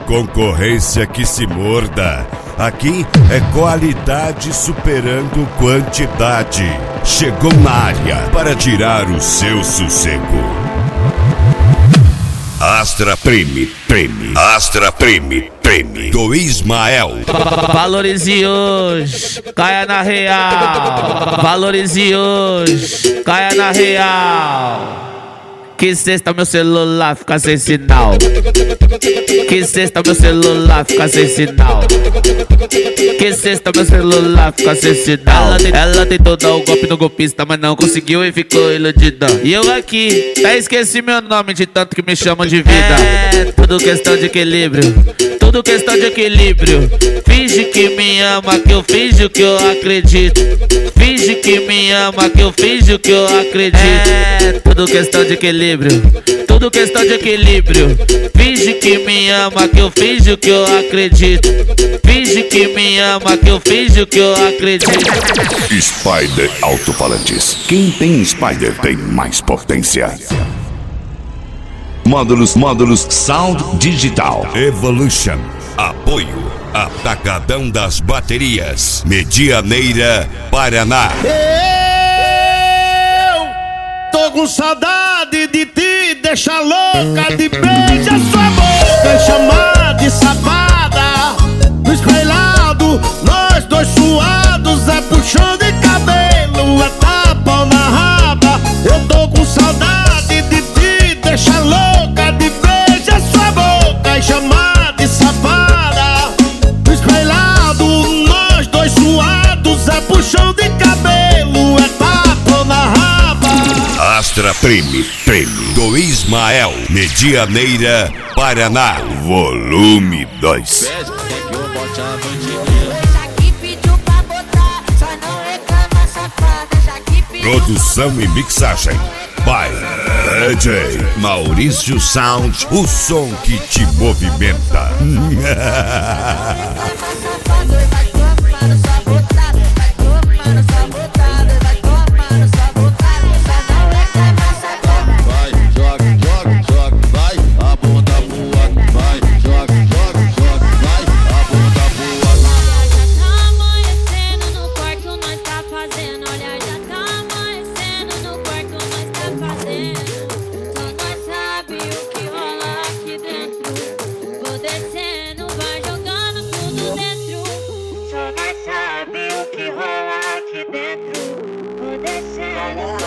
concorrência que se morda. Aqui é qualidade superando quantidade. Chegou na área para tirar o seu sossego. Astra Prime, Astra Prime do Ismael. Valorize hoje, caia na real. Valorize hoje, caia na real. Que sexta meu celular fica sem sinal. Que sexta meu celular fica sem sinal. Que sexta meu celular fica sem sinal. Ela tentou dar o golpe no golpista, mas não conseguiu e ficou iludida. E eu aqui, até esqueci meu nome de tanto que me chamam de vida. É tudo questão de equilíbrio, tudo questão de equilíbrio. Finge que me ama, que eu finjo que eu acredito. Finge que me ama, que eu finjo que eu acredito. É tudo questão de equilíbrio, tudo questão de equilíbrio. Finge que me ama, que eu finjo que eu acredito. Finge que me ama, que eu finjo que eu acredito. Spider Alto-Falantes. Quem tem Spider tem mais potência. Módulos Sound Digital Evolution. Apoio Atacadão das Baterias, Medianeira, Paraná. Eu tô com saudade de ti, deixa louca de beija sua boca, chamar de safada. No espelhado, nós dois suados, é puxão de cabelo, é tapa na raba. Eu tô com saudade de ti, deixa louca de beija sua boca e chamar de safada. No espelhado, nós dois suados, é puxão de cabelo, é tapa na raba. Astra Prime do Ismael, Medianeira, Paraná, volume 2. Produção e mixagem by DJ Maurício Sound, o som que te movimenta. Só nós sabe o que rola aqui dentro. Vou descendo.